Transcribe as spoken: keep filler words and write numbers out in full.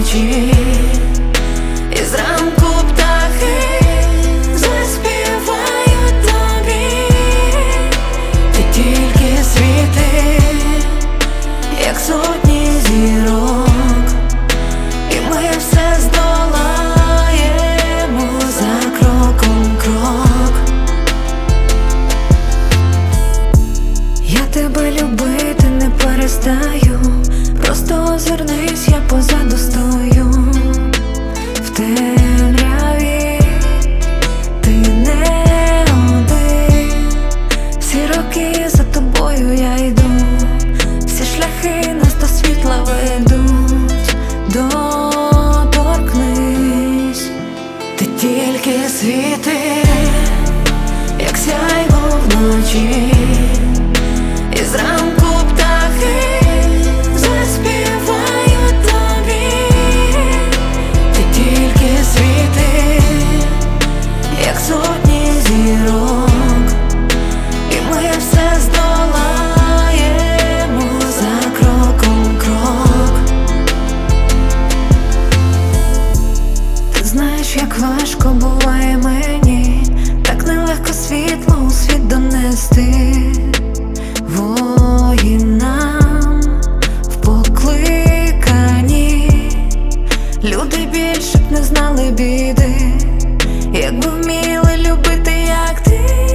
вночі, і зранку птахи заспівають тобі. Ти тільки світи, як сотні зірок, і ми все здолаємо за кроком крок. Я тебе любити не перестаю, просто озирнись, я позаду стою. В темряві ти не один, всі роки за тобою я йду, всі шляхи нас до світла ведуть. Доторкнись, ти тільки світи, як сяйво вночі, і зранку птахи заспівають тобі. Ти тільки світи, як сотні зірок, і ми все здолаємо за кроком крок. Ти знаєш, як важко буває мені, так нелегко світло у світ донести. Воїнам в покликанні люди більше б не знали біди, якби вміли любити, як ти.